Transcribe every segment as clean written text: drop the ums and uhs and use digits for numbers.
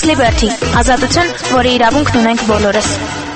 Liberty, ազատություն, որի իրավունքն ունենք բոլորս։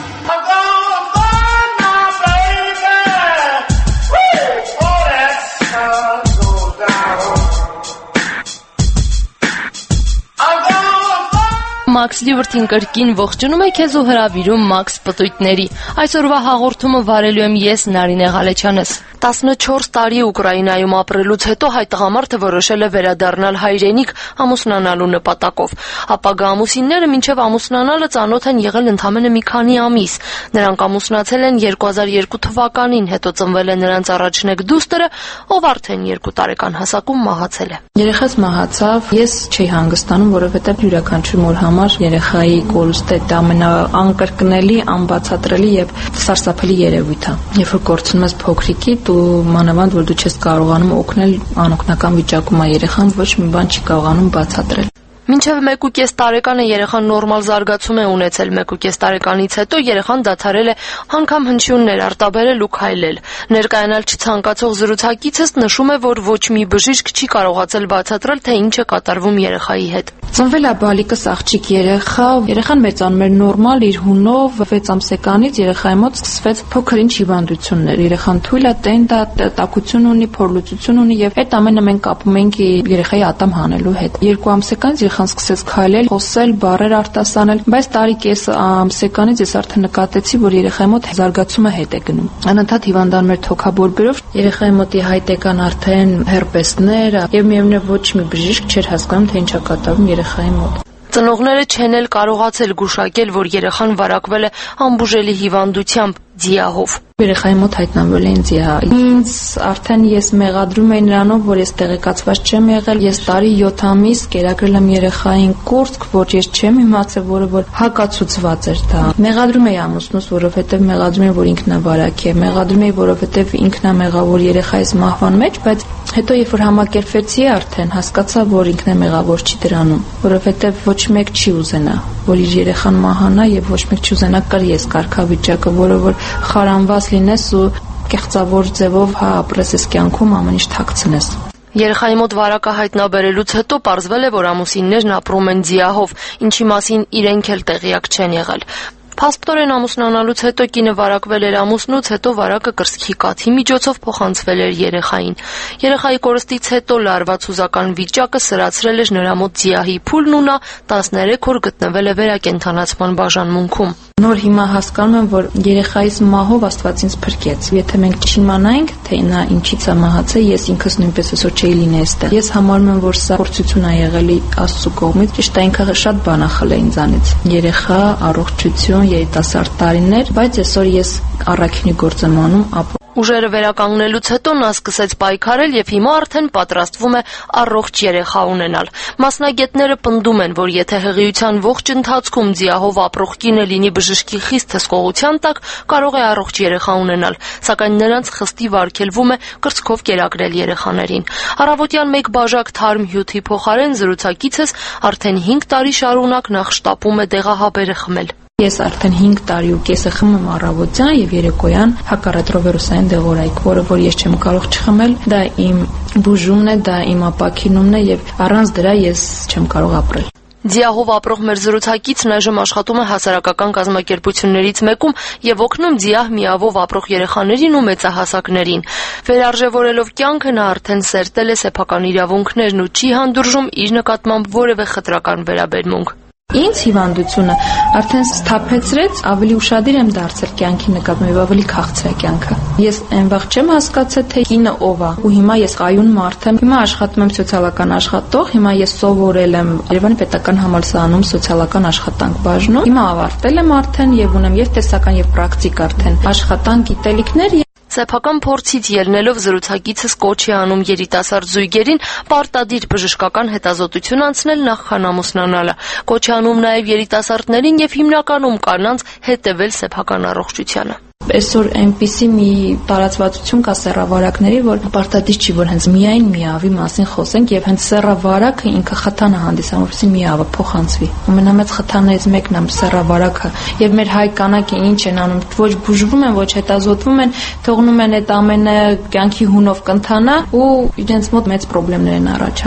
Max Liberty-ին կրկին ողջունում է քեզ ու հրավիրում Max պտույտների։ Այսօրվա հաղորդումը վարելու եմ ես, Նարինե Ղալեչյանս։ 14 տարի Ուկրաինայում ապրելուց հետո հայ տղամարդը որոշել է վերադառնալ հայրենիք ամուսնանալու նպատակով։ Ապագա ամուսինները մինչև ամուսնանալը ծանոթ են եղել ընդամենը մի քանի ամիս։ Նրանք ամուսնացել են 2002 թվականին, հետո ծնվել է նրանց առաջնեկ դուստրը, ով արդեն 2 տարեկան հասակում մահացել է։ Երեխաս մահացավ, ես չի հանգստանում, որովհետև յուրաքանչյուր մոր համար երեխայի կորուստը դա ամենակրկնելի, անբացատրելի եւ սարսափելի երևույթ է։ Երբ որ կորցնում ես փոքրիկի, դու մանավանդ որ դու չես կարողանում օգնել անօգնական վիճակում է երեխան, ոչ մի բան չի կարողանում բացատրել։ Մինչև 1.5 տարեկանը երեխան նորմալ զարգացում է ունեցել, 1.5 տարեկանից հետո երեխան դադարել է անգամ հնչյուններ արտաբերել ու քայլել։ Ներկայանալ չցանկացող զրուցակիցս նշում է, որ ոչ մի բժիշկ չի կարողացել բացատրել, թե ինչ է կատարվում երեխայի հետ։ Ծնվել է բալիկս աղջիկ երեխան մեծանում էր նորմալ իր հունով 6 ամսեկանից երեխայի մոտ սկսվեց փոքր-ինչ հիվանդություններ։ Երեխան թույլ է, տենդ է, տակություն ունի, փորլուծություն ունի եւ այդ ամենը մենք կապում ենք երեխայի ատամ հանելու հետ։ 2 ամսեկանից երեխան սկսեց քայլել, խոսել, բառեր արտասանել, բայց տարի-կես ամսեկանից ես արդեն նկատեցի, որ երեխայի մոտ զարգացումը հետ է գնում։ Անընդհատ հիվանդանում էր թոքաբորբերով, երեխայի մոտի հայտեկան արդեն հերպեսներ եւ միևնույն է ոչ մի բժիշկ չէր հասկանում, թե ինչ է կատարվում երեխայի մոտ։ Ծնողները չեն էլ կարողացել գուշակել, որ երեխան վարակվել է ամբուժելի հիվանդությամբ՝ ձիահով։ Երեխայի մոտ հայտնաբերել են ձիահ։ Ինձ արդեն ես մեղադրում էի նրանով, որ ես տեղեկացված չեմ եղել։ Ես տարի 7 ամիս կերակրել եմ երեխային կուրծք, որ ես չեմ իմացել, որ հակացուցված էր դա։ Մեղադրում էի ամուսնուս, որովհետև մեղադրում էի, որ ինքն է վարակ է։ Մեղադրում էի, որովհետև ինքն է մեղավոր երեխայիս մահվան մեջ, բայց հետո երբ որ համակերպվեցի, արդեն հասկացա, որ ինքն է մեղավոր չի դրանում, որովհետև ոչ մեկ չի ուզենա, որ իր երեխան մահանա եւ ոչ մեկ չի ուզենա կրես կարգավիճակը, որը որ խարանված լինես ու կեղծավոր ձևով ապրես այս կյանքում ամեն ինչ թաքցնես։ Երեխայի մոտ վարակը հայտնաբերելուց հետո պարզվել է, որ ամուսիններն ապրում են ձիահով, ինչի մասին իրենք էլ տեղյակ չեն եղել։ Փաստորեն ամուսնանալուց հետո կինը վարակվել էր ամուսնուց, հետո վարակը կրծքի կաթի միջոցով փոխանցվել էր երեխային։ Երեխայի կորստից հետո լարված հուզական վիճակը սրացրել էր նրա մոտ ձիահի փուլն ու նա 13 օր գտնվել է վերակենդանացման բաժանմունքում։ Նոր հիմա հասկանում եմ, որ երեխայիս մահով Աստված ինձ փրկեց։ Եթե մենք չիմանայինք, թե նա ինչից է մահացել, ես ինքս նույնպես այսօր չէի լինի այստեղ։ Ես համարում եմ, որ սա փորձություն է եղել Աստծո կողմից, ճիշտ է ինքը շատ բան է խլել ինձանից։ Երեխա, առողջություն, երիտասարդ տարիներ, բայց այսօր ես առաքինի գործ եմ անում, Ուժերը վերականգնելուց հետո նա սկսեց պայքարել եւ հիմա արդեն պատրաստվում է առողջ երեխա ունենալ։ Մասնագետները պնդում են, որ եթե հղիության ողջ ընթացքում ձիահով ապրող կինը լինի բժշկի խիստ հսկողության տակ, կարող է առողջ երեխա ունենալ, սակայն նրանց խստի վարգելվում է կրծքով կերակրել երեխաներին։ Առավոտյան մեկ բաժակ թարմ հյութի փոխարեն զրուցակիցս արդեն 5 տարի շարունակ նախ շտապում է դեղահաբերը խմել։ Ես արդեն 5 տարի ու կես խմում առավոտյան եւ երեկոյան հակառետրովիրուսային դեղորայք, որը որ ես չեմ կարող չխմել, դա իմ բուժումն է, դա իմ ապակինումն է եւ առանց դրա ես չեմ կարող ապրել։ Ձիահով ապրող մեր զրուցակիցն այժմ աշխատում է հասարակական կազմակերպություններից մեկում եւ օգնում ձիահ միավով ապրող երեխաներին ու մեծահասակներին։ Վերարժևորելով կյանքը նա արդեն սերտել է սեփական իրավունքներն ու չի հանդուրժում իր նկատմամբ որևէ խտրական վերաբերմունք։ Ինձ հիվանդությունը արդեն սթափեցրեց, ավելի ուշադիր եմ դարձել կյանքի նկատմամբ եւ ավելի քաղցր է կյանքը։ Ես այն վաղ չեմ հասկացել, թե կինը ով է, ու հիմա ես կայուն մարդ եմ։ Հիմա աշխատում եմ սոցիալական աշխատող, հիմա ես սովորել եմ Երևանի պետական համալսարանում սոցիալական աշխատանք բաժնում։ Հիմա ավարտել եմ արդեն եւ ունեմ եւ տեսական եւ պրակտիկ արդեն աշխատանք գիտելիքներ։ Սեփական փորձից ելնելով զրուցակիցս կոչ է անում երիտասարդ զույգերին պարտադիր բժշկական հետազոտություն անցնել նախքան ամուսնանալը։ Կոչ է անում նաև երիտասարդներին եւ հիմնականում կանանց հետևել սեփական առողջությանը։ Այսօր այնպիսի մի տարածվածություն կա սեռավարակների, որ պարտադիր չի, որ հենց միայն միավի մասին խոսենք եւ հենց սեռավարակը ինքը խթան է հանդիսանում, որպեսզի միավը փոխանցվի։ Ամենամեծ խթաններից մեկն է սեռավարակը եւ մեր հայ կանայք ինչ են անում, ոչ բուժվում են, ոչ հետազոտվում են, թողնում են այդ ամենը կյանքի հունով կընթանա ու իրենց մոտ մեծ խնդիրներ են առաջանում։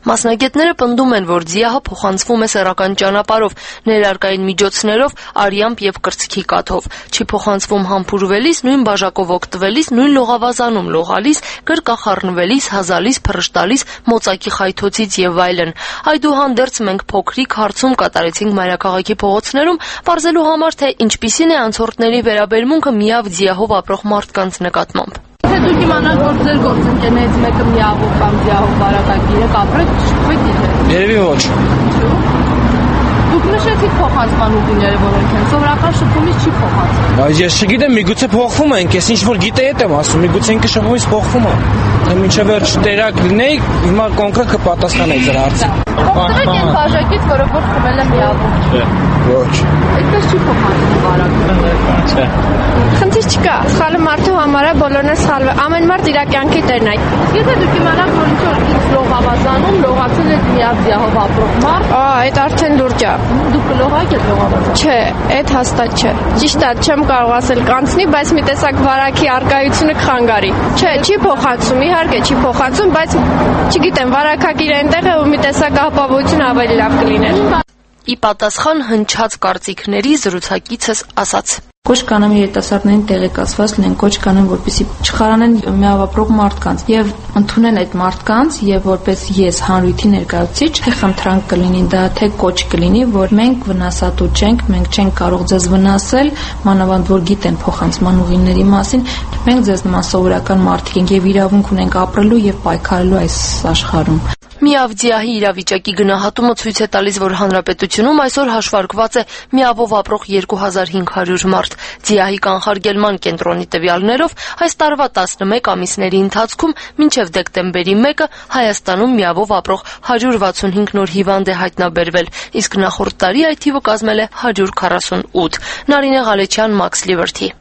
Մասնագետները պնդում են, որ ՁԻԱՀ-ը փոխանցվում է սեռական ճանապարհով, ներարկային միջոցներով, արյամբ եւ կրծքի կաթով։ Չի փոխանցվում համբուրվելիս, նույն բաժակով օգտվելիս, նույն լողավազանում լողալիս, կրկախառնվելիս, հազալիս, փռշտալիս, մոծակի խայթոցից եւ այլն։ Այդուհանդերձ մենք փոքրիկ հարցում կատարեցինք մայրաքաղաքի փողոցներում, պարզելու համար, թե ինչպիսին է անցորդների վերաբերմունքը միավ ՁԻԱՀ-ով ապրող մարդկանց նկատմամբ։ Դուք իմանաք, որ ձեր գործընկերներից մեկը միավոր կամ ԶԻԱՀ-ով վարակագիր է, կապրեք, շփվեք իթե։ Երևի ոչ։ Դուք նշեցիք փոխանցման ուղիները, որոնք են սովորական շփումից չի փոխանցվում։ Բայց ես չգիտեմ, միգուցե փոխվում են, ես ինչ որ գիտեի եմ ասում, միգուցե ինքը շփումից փոխվում է։ Մինչև վերջ տեղակ լինեի, հիմա կոնկրետ կպատասխանեի ձեր հարցին։ Օգտվեք այն բաժակից, որը որ խմել է միավոր։ Չէ, ոչ։ Այդպես չի փոխանցվում վարակը։ Չէ։ Խնդիր չկա, սխալը մարդու համար է, բոլորն է սխալվել, ամեն մարդ իր կյանքի տերն է։ Եթե դուք իմանաք, որ ինչ-որ X լողավազանում լողացել եք միավ ԶԻԱՀ-ով ապրող մարդ, Այդ արդեն լուրջ է։ դուք կլողայիք այդ լողավազանը։ Չէ, այդ հաստատ չէ։ Ճիշտ է, չեմ կարող ասել կանցնի, բայց մի տեսակ վարակի արկայությունը կխանգարի։ Չէ, չի փոխանցում, իհարկե չի փոխանցում, բայց չգիտեմ, վարակագիր այնտեղ է ու մի տեսակ ապահովություն ավելի լավ կլիներ։ Ի պատասխան հնչած կարծիքների զրուցակիցս ասաց. Կոչ կանեմ երիտասարդներին տեղեկացված լինեն, կոչ կանեմ, որպեսզի չխարանեն միավ ապրող մարդկանց եւ ընդունեն այդ մարդկանց եւ որպես ես հանրույթի ներկայացուցիչ խնդրանք կլինի դա թե կոչ կլինի, որ մենք վնասատու չենք, մենք չենք կարող ձեզ վնասել, մանավանդ որ գիտեն փոխանցման ուղիների մասին, մենք ձեզ նման սովորական մարդիկ ենք եւ իրավունք ունենք ապրելու եւ պայքարելու այս աշխարհում։ Միավ ՁԻԱՀ-ի իրավիճակի գնահատումը ցույց է տալիս, որ հանրապետությունում այսօր հաշվարկված է միավով ապրող 2500 մարդ։ ՁԻԱՀ-ի կանխարգելման կենտրոնի տվյալներով այս տարվա 11 ամիսների ընթացքում մինչև դեկտեմբերի 1-ը Հայաստանում միավով ապրող 165 նոր հիվանդ է հայտնաբերվել, իսկ նախորդ տարի այդ թիվը կազմել է 148։ Նարինե Ղալեչյան, Max Liberty։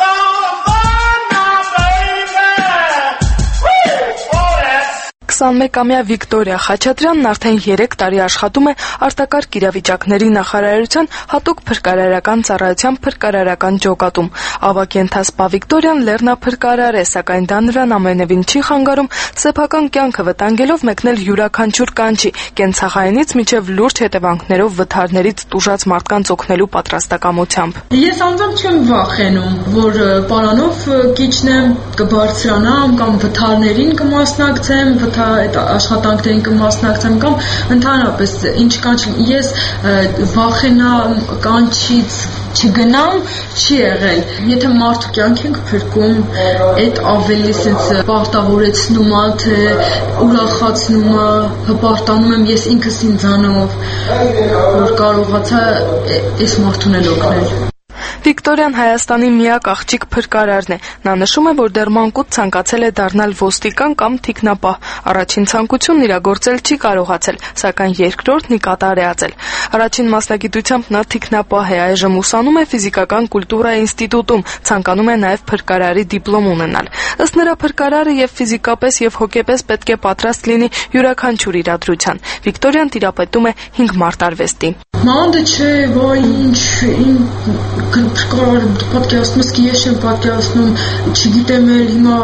21-ամյա Վիկտորիա Խաչատրյանն արդեն 3 տարի աշխատում է արտակարգ իրավիճակների նախարարության հատուկ փրկարարական ծառայության փրկարարական ջոկատում։ Ավագ ենթասպա Վիկտորիան լեռնափրկարար է, սակայն դա նրան ամենևին չի խանգարում սեփական կյանքը վտանգելով մեկնել յուրաքանչյուր կանչի, կենցաղայինից մինչև լուրջ հետևանքներով վթարներից տուժած մարդկանց օգնելու պատրաստակամությամբ։ Ես անձամբ չեմ վախենում, որ պարանով կիջնեմ, կբարձրանամ կամ վթարներին կմասնակցեմ, այդ աշխատանքներին կմասնակցեմ կամ ընդհանրապես ինչ կանչ ես վախենամ կանչից չգնամ չի եղել։ Եթե մարդու կյանք ենք փրկում, այդ ավելի sense պարտավորեցնում է, թե ուրախացնում է, հպարտանում եմ ես ինքս ինձանով, որ կարողացա այս մարդուն էլ օգնել։ Վիկտորիան Հայաստանի միակ աղջիկ փրկարարն է։ Նա նշում է, որ դեռ մանկուց ցանկացել է դառնալ ոստիկան կամ թիկնապահ։ Առաջին ցանկությունն իրագործել չի կարողացել, սակայն երկրորդն կատար է ածել։ Առաջին մասնագիտությամբ նա թիկնապահ է, այժմ ուսանում է ֆիզիկական կուլտուրայի ինստիտուտում, ցանկանում է նաև փրկարարի դիպլոմ ունենալ։ Ըստ նրա փրկարարը եւ ֆիզիկապես եւ հոգեպես պետք է պատրաստ լինի յուրաքանչյուր իրադրության։ Վիկտորիան տիրապետում է 5 մարտարվեստի։ Մանդ չէ, ոյ ինչ փրկարար պատկերացնում ես, ես չեմ պատկերացնում, չգիտեմ էլ հիմա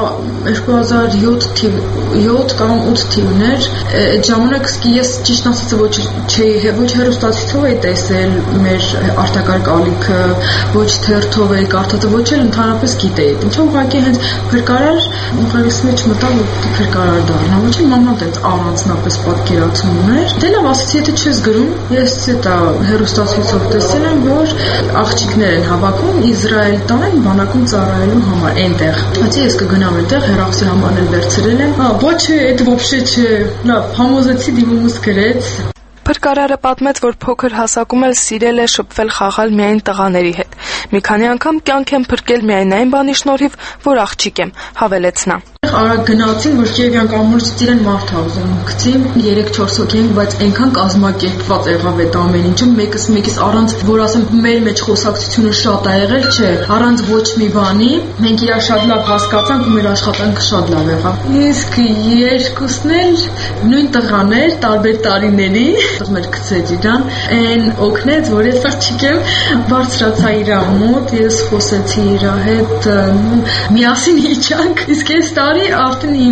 2007 կամ 8 թիվներ, այդ ժամանակ ես ճիշտ ասած ոչ հեռուստացույցով էի տեսել մեր արտակարգ ալիքը, ոչ թերթով էի կարդացել, ոչ էլ ընդհանրապես գիտեի։ Ինչու՞ ուղղակի հենց փրկարար ուղղակի մեջ մտա, որ փրկարար դառնա, ոչ էլ մաման տենց առանձնապես պատկերացում ուներ։ Դե լավ, ասեցի, եթե չես գրում, ես դա հեռուստացույցով տեսել եմ, որ աղջիկներ են հավաքում Իսրայել տան բանակում ծառայելու համար այնտեղ։ Ասեցի, ես կգնամ այնտեղ, հեռախոսի համարն էլ վերցրել եմ։ Ոչ, այդ ոобще չէ։ Լավ, համոզեցի, դիմումս գրեց։ Փրկարարը պատմեց, որ փոքր հասակում էլ սիրել է շփվել խաղալ միայն տղաների հետ։ Մի քանի անգամ կյանք եմ փրկել միայն այն բանի շնորհիվ, որ աղջիկ եմ, հավելեց նա։ Արագ գնացին, որ Կիևյան կամուրջից իրեն մարդ հավզում գցին 3-4 հոգի ենք, բայց այնքան կազմակերպված եղավ այդ ամեն ինչը, մեկս առանց որ ասեմ մեր մեջ խոսակցությունը շատ ա եղել, չէ, առանց ոչ մի բանի, մենք իրար շատ լավ հասկացանք ու մեր աշխատանքը շատ լավ եղավ։ Իսկ երկուսն էլ նույն տղաներ, տարբեր տարիների, մեր գցեց իրան, այն օգնեց, որ ես աղջիկ եմ, բարձրացա իր մոտ, ես խոսեցի իր հետ, միասին իջանք, իսկ այս տարի արդեն իմ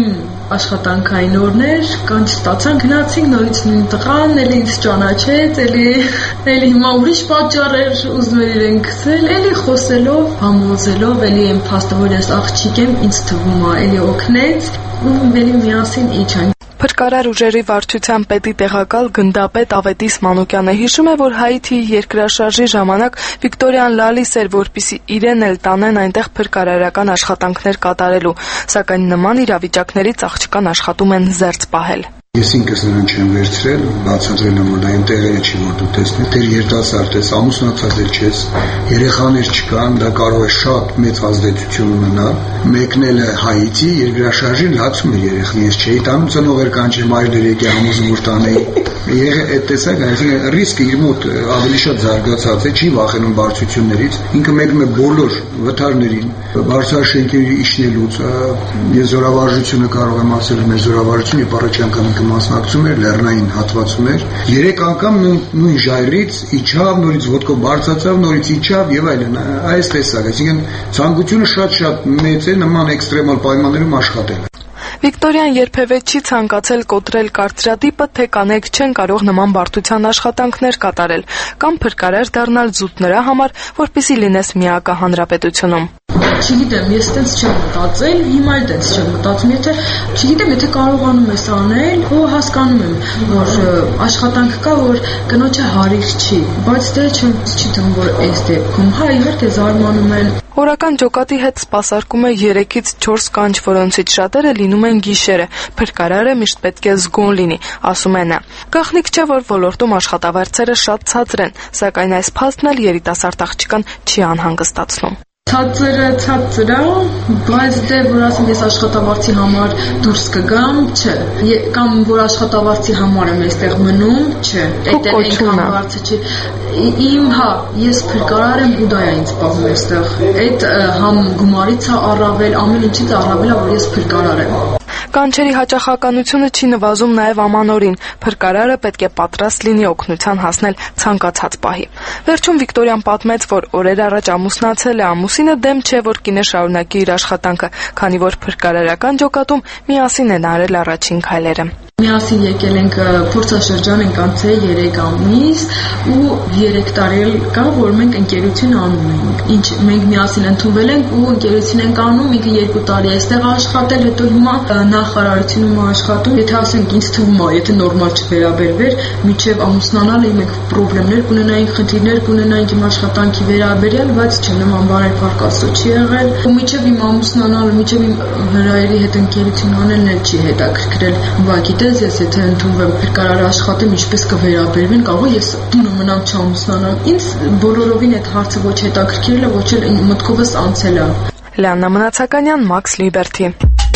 աշխատանքային օրներ, կանչ ստացան, գնացինք նորից նույն տղան, էլի ինձ ճանաչեց, էլի հիմա ուրիշ պատճառ էր ուզում էր իրեն գցել, էլի խոսելով, համոզելով, էլի այն փաստը, որ ես աղջիկ եմ, ինձ թվում է, էլի օգնեց ու էլի միասին իջանք։ Փրկարար ուժերի վարչության պետի տեղակալ գնդապետ Ավետիս Մանուկյանը հիշում է, որ Հայիթիի երկրաշարժի ժամանակ Վիկտորիան լալիս էր, որպեսզի իրեն էլ տանեն այնտեղ փրկարարական աշխատանքներ կատարելու, սակայն նման իրավիճակներից աղջկան աշխատում են զերծ պահել։ Ես ինքս նրան չեմ վերցրել, բացատրել եմ, որ դա այնտեղերը չի, որ դու տեսնես, դեր երիտասարդ ես, ամուսնացած էլ չես, երեխաներ չկան, դա կարող է շատ մեծ ազդեցություն ունենալ։ Մեկնել է Հայիթի երկրաշարժին լացում էր երեխան, ես չէի տանում ծնողեր կանչել, մայրեր եկե համոզում որ տանեի։ Եղել այդ տեսակ, այսինքն ռիսկը իր մոտ ավելի շատ զարգացած է, չի վախենում բարձրություններից, ինքը մեկնում է բոլոր վթարներին, բարձրաշենքերի իջնելուց, ես զորավարժությունը կարող եմ ասել, մեր զորավարժությունը երբ առաջ անգամ մասնակցում էր լեռնային հատվածում էր 3 անգամ նույն ժայռից իջավ, նորից ոտքով բարձրացավ, նորից իջավ եւ այլն, այս տեսակ, այսինքն ցանկությունը շատ մեծ է նման էքստրեմալ պայմաններում աշխատել։ Վիկտորիան երբևէ չի ցանկացել կոտրել կարծրատիպը, թե կանայք չեն կարող նման բարդության աշխատանքներ կատարել կամ փրկարար դառնալ զուտ նրա համար, որպեսզի լինես միակը հանրապետությունում։ Չգիտեմ, ես տենց չեմ մտածել, հիմա էլ տենց չեմ մտածում, եթե կարողանում ես անել, ու հասկանում եմ, որ աշխատանք կա, որ կնոջը հարիր չի, բայց դե չի թվում, որ այս դեպքում, հա, իհարկե զարմանում են։ Օրական ջոկատի հետ սպասարկում է 3-ից 4 կանչ, որոնցից շատերը լինում են գիշերը։ Փրկարարը միշտ պետք է զգոն լինի, ասում է նա։ Գաղտնիք չէ, որ ոլորտում աշխատավարձերը շատ ցածր են, սակայն այս փաստն էլ երիտասարդ աղջկան չի անհանգստացնում։ Ցածր է, բայց դե որ ասեմ ես աշխատավարձի համար դուրս կգամ, չէ, կամ որ աշխատավարձի համար եմ այստեղ մնում, չէ, այդ այնքան բարձր չի։ Ես փրկարար եմ ու դա է ինձ պահում այստեղ։ Այդ համ գումարից է առավել, ամեն ինչից առավել է, որ ես փրկարար եմ։ Կանչերի հաճախականությունը չի նվազում նաև ամանորին։ Փրկարարը պետք է պատրաստ լինի օգնության հասնել ցանկացած պահի։ Վերջում Վիկտորիան պատմեց, որ օրեր առաջ ամուսնացել է, ամուսինը դեմ չէ, որ կինը շարունակի իր աշխատանքը, քանի որ փրկարարական ջոկատում միասին են արել առաջին քայլերը։ Միասին եկել ենք փորձաշրջան ենք անցել 3 ամիս ու 3 տարի կա, որ մենք ընկերություն անում ենք։ Մենք միասին ընդունվել ենք ու ընկերություն ենք անում, ինքը 2 տարի այստեղ աշխատել, հետո հիմա նախարարությունում աշխատում։ Եթե ասենք ինձ թվում է, եթե նորմալ չվերաբերվեր, մինչև ամուսնանալը մենք խնդիրներ կունենայինք, խնդիրներ կունենայինք իմ աշխատանքի վերաբերյալ, բայց չէ, նման բաներ փառքաստո չի եղել։ Ու մինչև իմ ամուսնանալը, մինչև իմ հրայերի հետ ընկերություն անելն էլ չի հետաքրքրել։ Ուղղակի ես եթե ընդունվեմ փրկարար աշխատեմ, ինչպես կվերաբերվեն, կարող ես դու մնամ չամուսնանամ։ Ինձ բոլորովին այդ հարցը ոչ հետաքրքրել է, ոչ էլ մտքովս անցել է։ Լիաննա Մնացականյան, Max Liberty։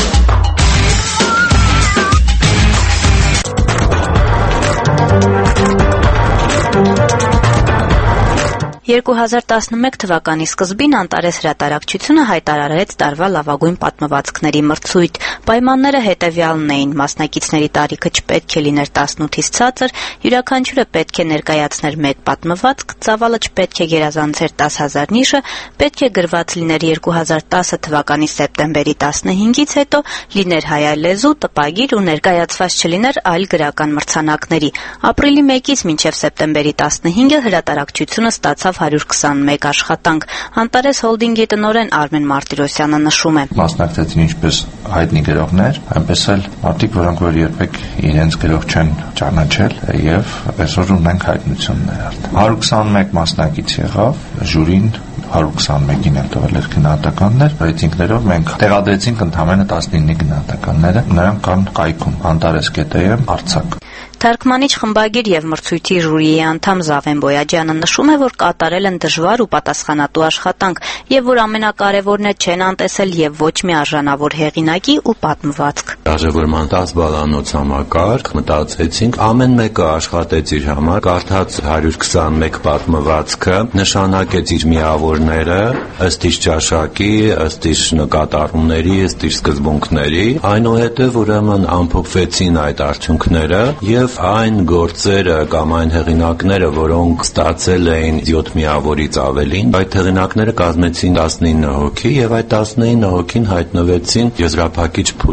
2011 թվականի սկզբին Անտարես հրատարակչությունը հայտարարեց տարվա լավագույն պատմվածքների մրցույթ։ Պայմանները հետևյալն էին. մասնակիցների տարիքը չպետք է լիներ 18-ից ցածր, յուրաքանչյուրը պետք է ներկայացներ 1 պատմվածք, ծավալը չպետք է գերազանցեր 10,000 նիշը, պետք է գրված լիներ 2010 թվականի սեպտեմբերի 15-ից հետո, լիներ հայալեզու, տպագիր ու ներկայացված չլիներ այլ գրական մրցանակների։ Ապրիլի 1-ից մինչև սեպտեմբերի 15-ը հրատարակչությունը ստացավ 121 աշխատանք։ Անտարես հոլդինգի տնօրեն Արմեն Մարտիրոսյանը նշում է. Մասնակցեցին ինչպես հայտնի գրողներ, այնպես էլ մարդիկ, որոնք որ երբեք իրենց գրող չեն ճանաչել եւ այսօր ունենք հայտնություններ։ 121 մասնակից եղավ, ժյուրին 121-ին էլ տվել էր գնահատականներ, ռեյտինգներով մենք տեղադրեցինք ընդամենը 19 գնահատականները, նրանք կան կայքում Antares.am Արցախ։ Թարգմանիչ, խմբագիր եւ մրցույթի ժյուրիի անդամ Զավեն Բոյաջյանը նշում է, որ կատարել են դժվար ու պատասխանատու աշխատանք եւ որ ամենակարևորն է չեն անտեսել եւ ոչ մի արժանավոր հեղինակի ու պատմվածք։ Արժևորման 10 բալանոց համակարգ մտածեցինք, ամեն մեկը աշխատեց իր համար, կարդաց 121 պատմվածքը, նշանակեց իր միավորները ըստ իր ճաշակի, ըստ իր նկատառումների, ըստ իր սկզբունքների, այնուհետև ուրեմն ամփոփվեցին այդ արդյունքները եւ այն գործերը կամ այն հեղինակները, որոնք ստացել էին 7 միավորից ավելին, այդ հեղինակները կազմեցին 19 հոգի եւ այդ 19 հոգին հայտնվեցին եզրափակիչ փուլում։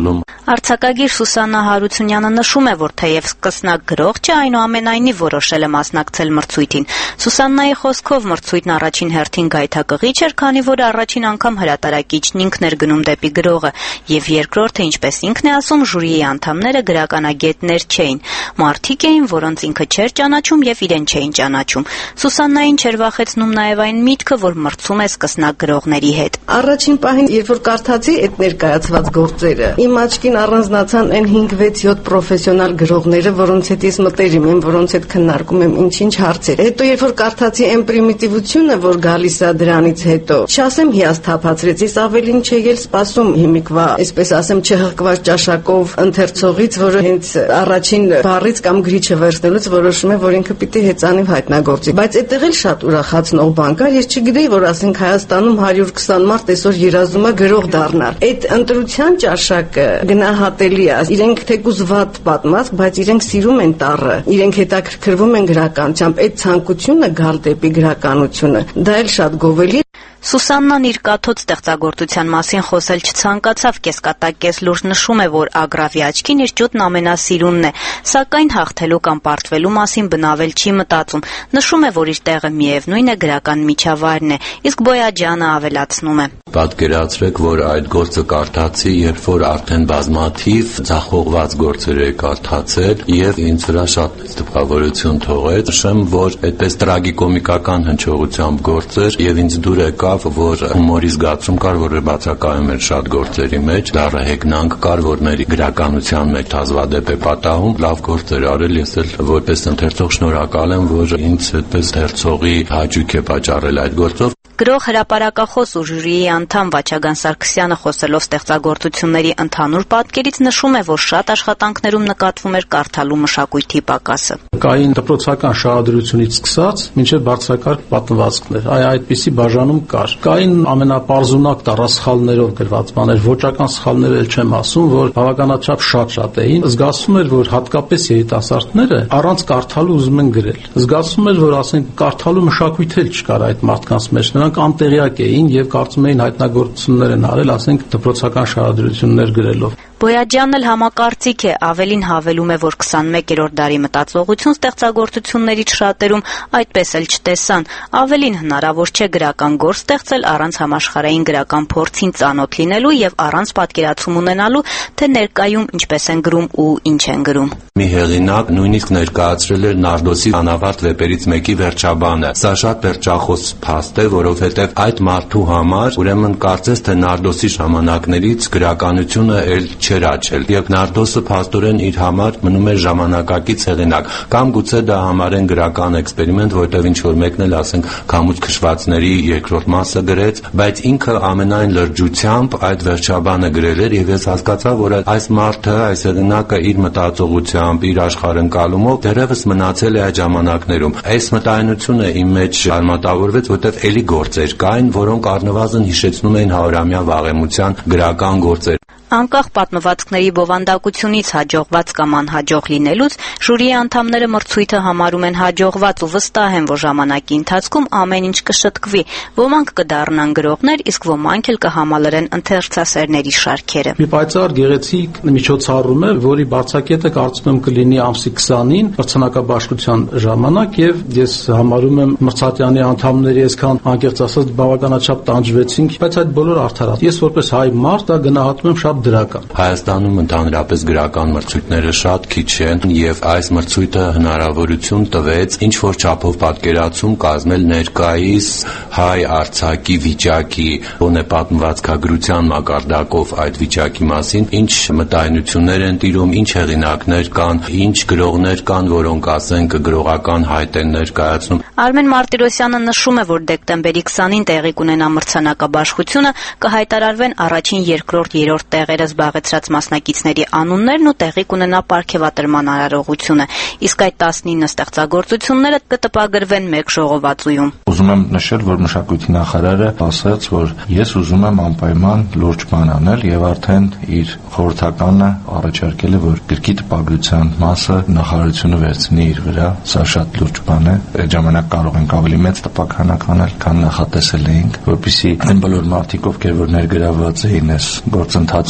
Արձակագիր Սուսաննա Հարությունյանը նշում է, որ թեև սկսնակ գրող չէ, այնուամենայնիվ որոշել է մասնակցել մրցույթին։ Սուսաննայի խոսքով մրցույթն առաջին հերթին գայթակղիչ էր, քանի որ առաջին անգամ հրատարակիչն ինքն էր գնում դեպի գրողը, եւ երկրորդը, ինչպես ինքն է ասում, ժյուրիի անդամները գրականագետներ չէին։ Մարդիկ էին, որոնց ինքը չէր ճանաչում եւ իրեն չէին ճանաչում։ Սուսաննային չէր վախեցնում նաեւ այն միտքը, որ մրցում է սկսնակ գրողների հետ։ Առաջին պահին, երբ որ կարդացի այդ ներկայացված գործերը, իմ աչքին առանձնացան այն 5-6-7 պրոֆեսիոնալ գրողները, որոնց հետ ես մտերիմ եմ, որոնց հետ քննարկում եմ ինչ-ինչ հարցեր։ Հետո երբ որ կարդացի այն պրիմիտիվությունը, որ գալիս է դրանից հետո, չասեմ հիասթափացրեց, ես ավելին չէի էլ սպասում հիմիկվա, այսպես ասեմ, չհղկված ճաշակով ընթերցողից, որը հենց առաջին բառից կամ գրիչը վերցնելուց որոշում է, որ ինքը պիտի հեծանիվ հայտնագործի։ Բայց այդտեղ էլ շատ ուրախացնող բան կա, ես չգիտեի, որ ասենք Հայաստանում 120 մարդ այսօր երազում է գրող դառնալ։ Այդ ընտրության ճաշակը գնահատելի է։ Իրենք թեկուզ վատ պատմած, բայց իրենք սիրում են տառը, իրենք հետաքրքրվում են գրականությամբ։ Այդ ցանկությունը գալ դեպի գրականությունը, դա էլ շատ գովելի։ Սուսաննան իր կաթոց ստեղծագործության մասին խոսել չցանկացավ, կեսկատակ լուրջ նշում է, որ Ագրավի աչքին իր ճուտն ամենասիրունն է, սակայն հաղթելու կամ պարտվելու մասին բնավել չի մտածում։ Նշում է, որ իր տեղը միևնույն է գրական միջավայրն է, իսկ Բոյաջյանը ավելացնում է. Պատկերացրեք, որ այդ գործը կարդացի, երբ որ արդեն բազմաթիվ ձախողված գործեր է կարդացել եւ ինձ վրա շատ տպավորություն թողեց։ Նշեմ, որ այդպես տրագիկոմիկական հնչողությամբ գործ էր եւ ինձ դուր եկավ, որ հումորի զգացում կար, որը բացակայում էր շատ գործերի մեջ, դառը հեգնանք կար, որ մեր գրականության մեջ հազվադեպ է պատահում, լավ գործ էր արել, ես էլ որպես ընթերցող շնորհակալ եմ, որ ինձ այդպես ընթերցողի հաճույք է պատճառել այդ գործով։ Գրող, հրապարակախոս ու ժյուրիի անդամ Վաչագան Սարգսյանը խոսելով ստեղծագործությունների ընդհանուր պատկերից նշում է, որ շատ աշխատանքներում նկատվում էր կարդալու մշակույթի պակասը։ Կային դպրոցական շահադրությունից սկսած մինչև բարձրակարգ պատմվածքներ, այդպիսի բաժանում կար։ Կային ամենապարզունակ տառասխալներով գրված բաներ, ոճական սխալներ էլ չեմ ասում, որ բավականաչափ շատ էին։ Զգացում էր, որ հատկապես երիտասարդները առանց կարդալու ուզում են գրել։ Զգացում էր, որ ասենք կարդալու մշակույթ էլ չկար այդ մարդկանց մեջ։ Նրանք անտեղյակ էին եւ կարծում էին հայտնագործություններ են արել, ասենք դպրոցական շահադրություններ գրելով։ Բոյաջյանն էլ համակարծիք է, ավելին հավելում է, որ 21-րդ դարի մտածողություն ստեղծագործություններից շատերում այդպես էլ չտեսան։ Ավելին հնարավոր չէ գրական գործ ստեղծել առանց համաշխարհային գրական փորձին ծանոթ լինելու եւ առանց պատկերացում ունենալու, թե ներկայում ինչպես են գրում ու ինչ են գրում։ Մի հեղինակ նույնիսկ ներկայացրել էր Նարդոսի անավարտ վեպերից մեկի վերջաբանը։ Սա շատ վերջախոս փաստ է, որովհետեւ այդ մարդու համար ուրեմն կարծես թե Նարդոսի ժամանակներից գրականությունը էլ չէր աչել եւ Նարդոսը փաստորեն իր համար մնում էր ժամանակակից հեղինակ կամ գուցե դա համարեն գրական էքսպերիմենտ, որտեղ ինչ որ մեկն էլ ասենք Քամուց քշվածների երկրորդ մասը գրեց, բայց ինքը ամենայն լրջությամբ այդ վերջաբանը գրել էր եւ ես հասկացա, որ այս մարդը, այս հեղինակը իր մտածողությամբ, իր աշխարհընկալումով դեռևս մնացել է այդ ժամանակներում։ Այս մտայնությունը իմ մեջ արմատավորվեց, որտեղ էլի գործեր կային, որոնք առնվազն հիշեցնում էին 100-ամյա վաղեմության գրական գործեր։ Անկախ պատմվածքների բովանդակությունից հաջողված կամ անհաջող լինելուց, ժյուրիի անդամները մրցույթը համարում են հաջողված ու վստահ են, որ ժամանակի ընթացքում ամեն ինչ կշտկվի։ Ոմանք կդառնան գրողներ, իսկ ոմանք էլ կհամալրեն ընթերցասերների շարքերը։ Մի պայծառ գեղեցիկ միջոցառում է, որի բացակետը կարծում եմ կլինի ամսի 20-ին մրցանակաբաշխության ժամանակ եւ ես համարում եմ մրցատյանի անդամների այսքան անկեղծ ասած բավականաչափ տանջվեցինք, բայց այդ բոլորը արդարացավ։ Ես որպես հայ մարդ դա գնահատում եմ շատ դրական։ Հայաստանում ընդհանրապես գրական մրցույթները շատ քիչ են եւ այս մրցույթը հնարավորություն տվեց ինչ որ չափով պատկերացում կազմել ներկայիս հայ արձակի վիճակի, ոնե պատմվածքագրության մակարդակով այդ վիճակի մասին, ինչ մտայնություններ են տիրում, ինչ հեղինակներ կան, ինչ գրողներ կան, որոնք ասենք գրողական հայտ են ներկայացնում։ Արմեն Մարտիրոսյանը նշում է, որ դեկտեմբերի 20-ին տեղի կունենա մրցանակաբաշխությունը, կհայտարարվեն առաջին, երկրորդ, երրորդ տեղերը զբաղեցրած մասնակիցների անուններն ու տեղի կունենա պարգևատրման արարողությունը, իսկ այդ 19 ստեղծագործությունները կտպագրվեն մեկ ժողովածուում։ Ուզում եմ նշել, որ մշակույթի նախարարը ասաց, որ ես ուզում եմ անպայման լուրջ բան անել եւ արդեն իր խորհրդականը առաջարկել է, որ գրքի տպագրության մասը նախարարությունը վերցնի իր վրա։ Սա շատ լուրջ բան է։ Այդ ժամանակ կարող ենք ավելի մեծ տպաքանակ անել, քան նախատեսել էինք, որպեսզի այն բոլոր մարդիկ, ովքեր որ ներգրավված էին այս գործընթացում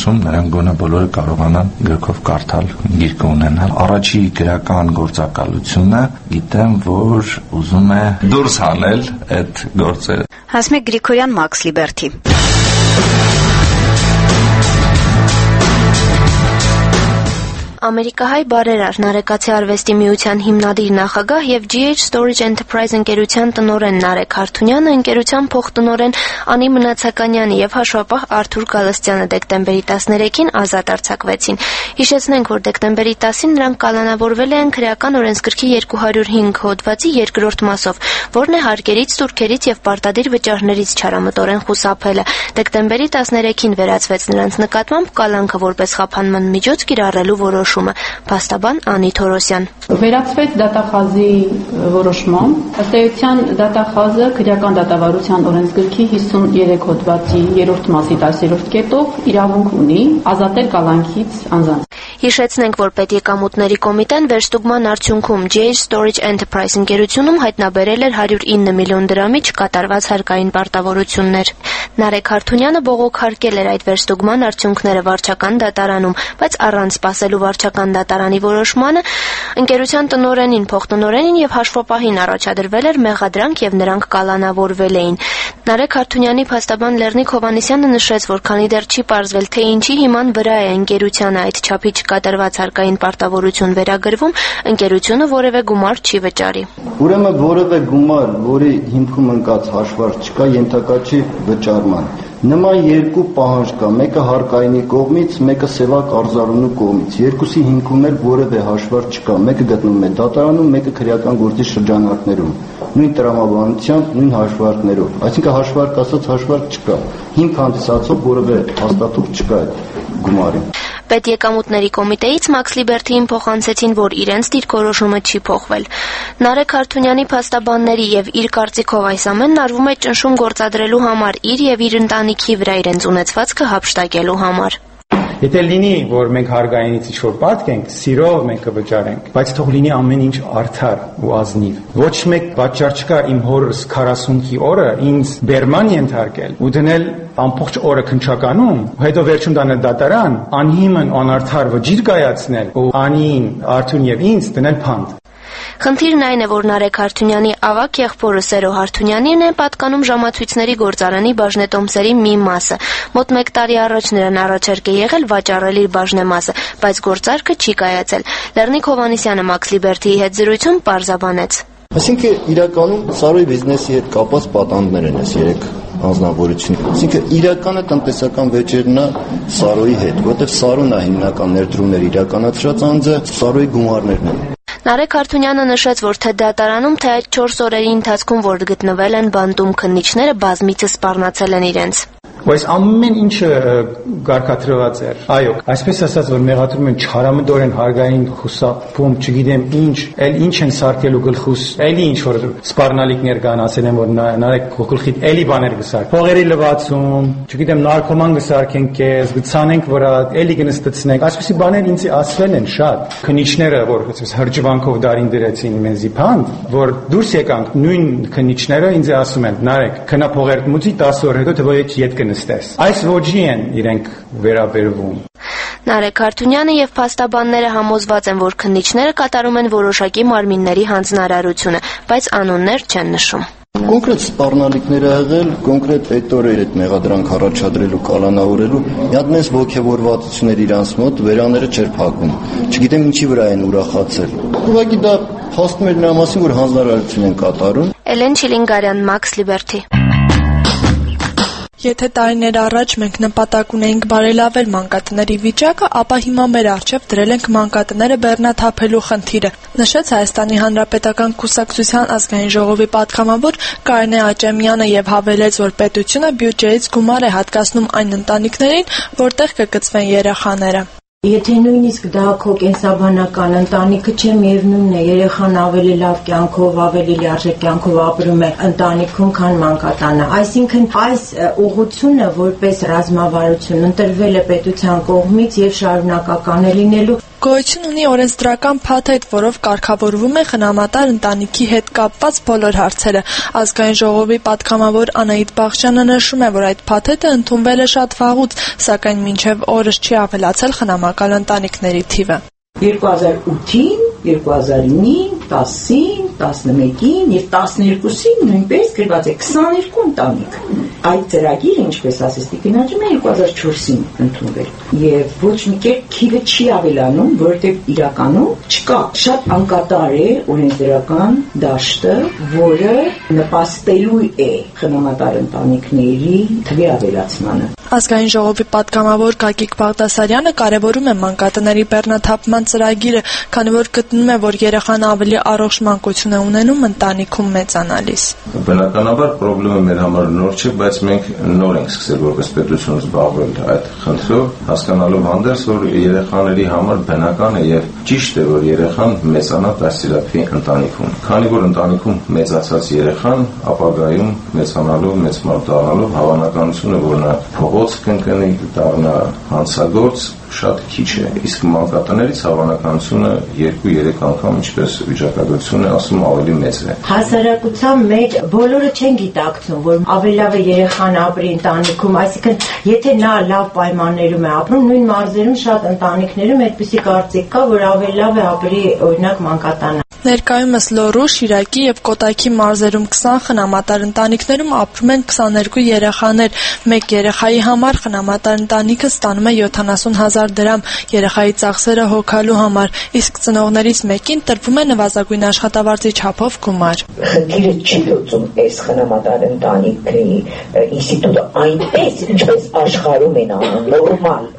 դեպքում նրանք գոնե բոլորը կարողանան գրքով կարդալ, գիրքը ունենալ։ Առաջի գրական գործակալությունը գիտեմ, որ ուզում է դուրս հանել այդ գործերը։ Հասմիկ Գրիգորյան, Max Liberty։ Ամերիկահայ բարերար, Նարեկացի արվեստի միության հիմնադիր նախագահ եւ GH Storage Enterprise ընկերության տնօրեն Նարեկ Հարթունյանը, ընկերության փոխտնօրեն Անի Մնացականյանի եւ հաշվապահ Արթուր Գալստյանը դեկտեմբերի 13-ին ազատ արձակվեցին։ Հիշեցնենք, որ դեկտեմբերի 10-ին նրանք կալանավորվել են քրեական օրենսգրքի 205 հոդվածի երկրորդ մասով, որն է հարկերից, տուրքերից եւ պարտադիր վճարներից չարամտորեն խուսափելը։ Դեկտեմբերի 13-ին վերացվեց նրանց նկատմամբ կալանքը որպես խափանման միջոց կիրառելու որոշումը։ Փաստաբան Անի Թորոսյան։ Վերացվեց դատախազի որոշմամբ։ Ըստ էության դատախազը քրեական դատավարության օրենսգրքի 53 հոդվածի 3-րդ մասի 10-րդ կետով իրավունք ունի ազատել կալանքից անձանց։ Հիշեցնենք, որ Պետեկամուտների կոմիտեն վերստուգման արդյունքում GH Storage Enterprise ընկերությունում հայտնաբերել էր 109 միլիոն դրամի չկատարված հարկային պարտավորություններ։ Նարեկ Հարթունյանը բողոքարկել էր այդ վերստուգման արդյունքները վարչական դատարանում, բայց առանց սպասելու վարչական դատարանի որոշմանը ընկերության տնօրենին, փոխտնօրենին եւ հաշվապահին առաջադրվել էր մեղադրանք եւ նրանք կալանավորվել էին։ Նարեկ Հարթունյանի փաստաբան Լեռնիկ Հովհաննիսյանը նշեց, որ քանի դեռ չի պարզվել, թե ինչի հիման վրա է ընկերությանը այդ չափի կատարված հարկային պարտավորություն վերագրվում, ընկերությունը որևէ գումար չի վճարի։ Ուրեմն որևէ գումար, որի հիմքում ընկած հաշվարկ չկա, ենթակա չի վճարման։ Նման երկու պահանջ կա, մեկը հարկայինի կողմից, մեկը Սևակ Արզարունու կողմից։ Երկուսի հիմքում էլ որևէ հաշվարկ չկա, մեկը գտնվում է դատարանում, մեկը քրեական գործի շրջանակներում։ Նույն տրամաբանությամբ, նույն հաշվարկներով։ Այսինքն հաշվարկ ասած հաշվարկ չկա։ Հիմք հանդիսացող որևէ հաստատող չկա այդ գումարի։ Պետեկամուտների կոմիտեից Max Liberty-ին փոխանցեցին, որ իրենց դիրքորոշումը չի փոխվել։ Նարեկ Հարթունյանի փաստաբանների եւ իր կարծիքով այս ամենն արվում է ճնշում գործադրելու համար, իր եւ իր ընտանիքի վրա իրենց ունեցվածքը հափշտակելու համար։ Եթե լինի, որ մենք հարկայինից ինչ-որ պարտք ենք, սիրով մենք կվճարենք, բայց թող լինի ամեն ինչ արդար ու ազնիվ։ Ոչ մեկ պատճառ չկա իմ հորս 40-ի օրը ինձ բերման ենթարկել ու դնել ամբողջ օրը քնչականում, հետո վերջում տանել դատարան, անհիմն անարդար վճիռ կայացնել ու Անին, Արթուն եւ ինձ դնել փանդ։ Խնդիրն այն է, որ Նարեկ Հարթունյանի ավագ եղբորը Սերո Հարթունյանին է պատկանում ժամացույցների գործարանի բաժնետոմսերի մի մասը։ Մոտ 1 տարի առաջ նրան առաջարկ է եղել վաճառել իր բաժնեմասը, բայց գործարքը չի կայացել։ Լեռնիկ Հովհաննիսյանը Max Liberty-ի հետ զրույցում պարզաբանեց։ Այսինքն իրականում Սարոյի բիզնեսի հետ կապված պատանդներ են այս 3 անձնավորությունը։ Այսինքն իրականը տնտեսական վեճերն է Սարոյի հետ, որտեղ Սարոն է հիմնական ներդրումներ իրականացրած անձը, Սարոյի գումարներն են։ Նարեկ Հարթունյանը նշեց, որ թե դատարանում, թե այդ 4 օրերի ընթացքում, որ գտնվել են բանտում քննիչները, բազմիցս սպառնացել են իրենց։ Բայց ամեն ինչը գարկաթրված էր։ Այո, այսպես ասած, որ մեղադրում են չարամտորեն հարգային խուսափում, չգիտեմ ինչ, այլ ինչ են սարքելու գլխուս, այլ ինչ որ սպառնալիքներ կան, ասել են, որ Նարեկ գլխիդ էլի բաներ գսարք։ Փողերի լվացում, չգիտեմ, նարկոման գսարքենք քեզ, գցանենք վրա, էլի կնստեցնենք։ Այսպեսի բաներ ինձ ասվել են շատ։ Քննիչները, որ այսպես հրճվանքով դարին դրեցին մեզի փանդ, որ դուրս եկանք, նույն քննիչները ինձ ասում են, Նարեկ, քնա փողերդ մուծի 10 օր հետո թվոյ ետ Այս ոչի են իրենք վերաբերվում։ Նարեկ Հարթունյանը եւ փաստաբանները համոզված են, որ քննիչները կատարում են որոշակի մարմինների հանձնարարությունը, բայց անուններ չեն նշում։ Կոնկրետ սպառնալիքներ ա եղել, կոնկրետ այդ օրեր այդ մեղադրանք առաջադրելու, կալանավորելու, մի հատ մեծ ողջավորվածություններ իրանց մոտ վերաները չէր փակում։ Չգիտեմ ինչի վրա են ուրախացել։ Ուղղակի դա փաստում էր նրա մասին, որ հանձնարարություն են կատարում։ Էլեն Չիլինգարյան, Max Liberty։ Եթե տարիներ առաջ մենք նպատակ ունեինք բարելավել մանկատների վիճակը, ապա հիմա մեր առջև դրել ենք մանկատները բեռնաթափելու խնդիրը, նշեց Հայաստանի Հանրապետական Կուսակցության ազգային ժողովի պատգամավոր Կարինե Աճեմյանը եւ հավելեց, որ պետությունը բյուջեից գումար է հատկացնում այն ընտանիքներին, որտեղ կգծվեն երեխաները։ Եթե նույնիսկ դա քո կենսաբանական ընտանիքը չէ, միևնույնն է, երեխան ավելի լավ կյանքով, ավելի լիարժեք կյանքով ապրում է ընտանիքում, քան մանկատանը։ Այսինքն այս ուղղությունը որպես ռազմավարություն ընտրվել է պետության կողմից եւ շարունակական է լինելու։ Գոյություն ունի օրենսդրական փաթեթ, որով կարգավորվում է խնամատար ընտանիքի հետ կապված բոլոր հարցերը։ Ազգային ժողովի պատգամավոր Անահիտ Բախշյանը նշում է, որ այդ փաթեթը ընդունվել է շատ վաղուց, սակայն մինչև օրս չի ավելացել խնամակալ ընտանիքների թիվը։ 2008-ին, 2009-ին, 10-ին, 11-ին եւ 12-ին նույնպես գրված է 22 ընտանիք։ Այդ ծրագիրը, ինչպես ասես Տիկինաճը, 2004-ին ընդունվել եւ ոչ մի կերպ թիվը չի ավելանում, որովհետեւ իրականում չկա շատ անկատար է օրենսդրական դաշտը, որը նպաստելու է խնամատար ընտանիքների թվի ավելացմանը։ Ազգային ժողովի պատգամավոր Գագիկ Բաղդասարյանը կարևորում է մանկատների բեռնաթափման ծրագիրը, քանի որ գտնում է, որ երեխան ավելի առողջ մանկություն է ունենում ընտանիքում մեծանալիս։ Բնականաբար խնդրումը մեր համար նոր չէ, բայց մենք նոր ենք սկսել որպես պետություն զբաղվել այդ խնդրով, հասկանալով հանդերձ, որ երեխաների համար բնական է եւ ճիշտ է, որ երեխան մեծանա դաստիարակվի ընտանիքում։ Քանի որ ընտանիքում մեծացած երեխան ապագայում մեծանալով, մեծ մարդ դառնալով հավանականությունը, որ նա փողոց կընկնի, դառնա հանցագործ, շատ քիչ է, իսկ մանկատներից հավանականությունը 2-3 անգամ ինչպես վիճակագրությունն է ասում ավելի մեծ է։ Հասարակության մեջ բոլորը չեն գիտակցում, որ ավելավ է երեխան ապրի ընտանիքում, այսինքն եթե նա լավ պայմաններում է ապրում, նույն մարզերում շատ ընտանիքներում այդպիսի կարծիք կա, որ ավելավ է ապրի օրինակ մանկատանը։ Ներկայումս Լոռու, Շիրակի եւ Կոտայքի մարզերում 20 խնամատար ընտանիքներում ապրում են 22 երեխաներ։ Մեկ երեխայի համար խնամատար ընտանիքը ստանում է 70,000 դրամ երեխայի ծախսերը հոգալու համար, իսկ ծնողներից մեկին տրվում է նվազագույն աշխատավարձի չափով գումար։ Խնդիրը չի լուծում այս խնամատար ընտանիքի ինստիտուտը այնպես, ինչպես աշխարհում են անում, նորմալ։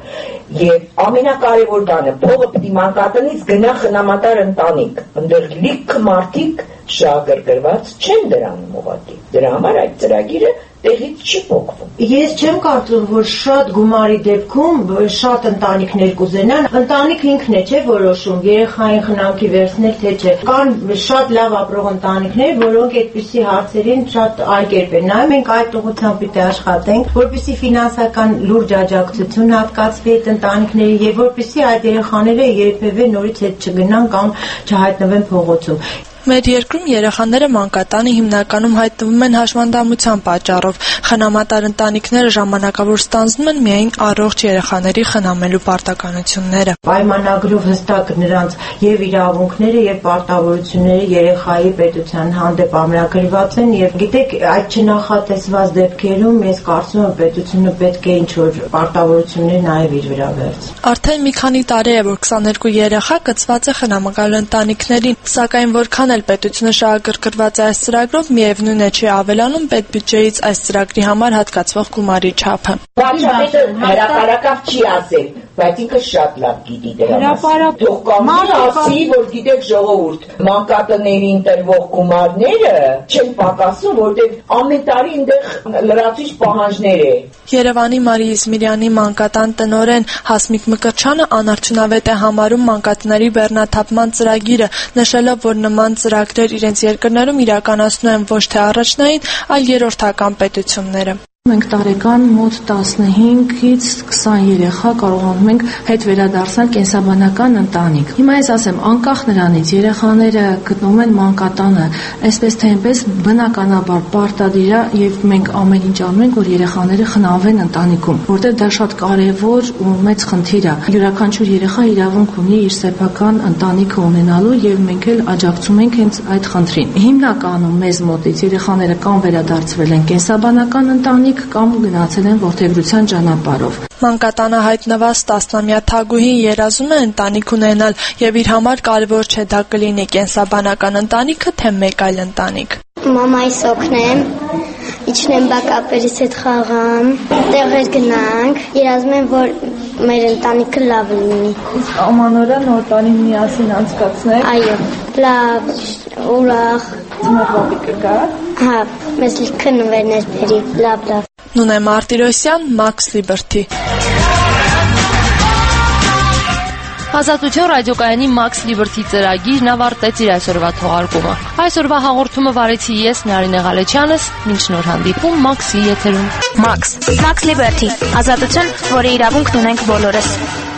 Եվ ամենակարևոր բանը, փողը պիտի մանկատնից գնա խնամատար ընտանիք, ընդեղ լիքը մարդիկ շահագրգռված չեն դրանում ուղղակի։ Դրա համար այդ ծրագիրը տեղից չի փոխվում։ Ես չեմ կարծում, որ շատ գումարի դեպքում շատ ընտանիքներ կուզենան, ընտանիքը ինքն է չէ որոշում երեխային խնամքի վերցնել թե չէ։ Կան շատ լավ ապրող ընտանիքներ, որոնք այդպիսի հարցերին շատ այլ կերպ են նայում, մենք այդ ուղղությամբ պիտի աշխատենք, որպեսզի ֆինանսական լուրջ աջակցություն հատկացվի այդ ընտանիքների եւ որպեսզի այդ երեխաները երբևէ նորից հետ չգնան կամ չհայտնվեն փողոցում։ Մեր երկրում երեխաները մանկատանը հիմնականում հայտնվում են հաշմանդամության պատճառով։ Խնամատար ընտանիքները ժամանակավոր ստանձնում են միայն առողջ երեխաների խնամելու պարտականությունները։ Պայմանագրով հստակ նրանց եւ իրավունքները եւ պարտավորությունները երեխայի պետության հանդեպ ամրագրված են եւ գիտեք, այդ չնախատեսված դեպքերում ես կարծում եմ պետությունը պետք է ինչ-որ պարտավորություններ նաեւ իր վրա վերցնի։ Արդեն մի քանի տարի է, որ 22 երեխա գծված է խնամակալ ընտանիքներին, սակայն որքան էլ պետությունը շահագրգռված է այս ծրագրով, միևնույն է չի ավելանում պետբյուջեից այս ծրագրի համար հատկացվող գումարի չափը։ Վարչապետը հրապարակավ չի ասել, բայց ինքը շատ լավ գիտի դրա մասին։ Թող կամի ասի, որ գիտեք ժողովուրդ, մանկատներին տրվող գումարները չեն պակասում, որտեղ ամեն տարի այնտեղ լրացուցիչ պահանջներ է։ Երևանի Մարի Իզմիրյանի մանկատան տնօրեն Հասմիկ Մկրչյանը անարդյունավետ է համարում մանկատների բեռնաթափման ծրագիրը, նշելով, որ նման ծրագրեր իրենց երկրներում իրականացնում են ոչ թե առաջնային, այլ երրորդական պետությունները։ Մենք տարեկան մոտ 15-ից 20 երեխա կարողանում ենք հետ վերադարձնել կենսաբանական ընտանիք։ Հիմա ես ասեմ, անկախ նրանից երեխաները գտնվում են մանկատանը, այսպես թե այնպես բնականաբար պարտադիր է եւ մենք ամեն ինչ անում ենք, որ երեխաները խնամվեն ընտանիքում, որտեղ դա շատ կարեւոր ու մեծ խնդիր է։ Յուրաքանչյուր երեխա իրավունք ունի իր սեփական ընտանիքը ունենալու եւ մենք էլ աջակցում ենք հենց այդ խնդրին։ Հիմնականում մեզ մոտից երեխաները կամ վերադարձվել են կենսաբանական ընտանիք կամ գնացել են որդեգրության ճանապարհով։ Մանկատանը հայտնված 10-ամյա Թագուհին երազում է ընտանիք ունենալ եւ իր համար կարեւոր չէ դա կլինի կենսաբանական ընտանիքը, թե մեկ այլ ընտանիք։ Մամայիս օգնեմ, իջնեմ բակապերից հետ խաղամ, տեղեր գնանք, երազում եմ, որ մեր ընտանիքը լավ լինի։ Ամանորը նոր տարին միասին անցկացնենք։ Այո, լավ, ուրախ։ Ծնողի կգա։ Հա, մեզ լիքը նվերներ բերի, լավ։ Նունե Մարտիրոսյան, Max Liberty։ Ազատություն ռադիոկայանի Max Liberty ծրագիրն ավարտեց իր այսօրվա թողարկումը։ Այսօրվա հաղորդումը վարեցի ես Նարինե Ղալեչյանս, մինչ նոր հանդիպում Max-ի եթերում։ Max Liberty, ազատություն, որի իրավունքն ունենք բոլորս։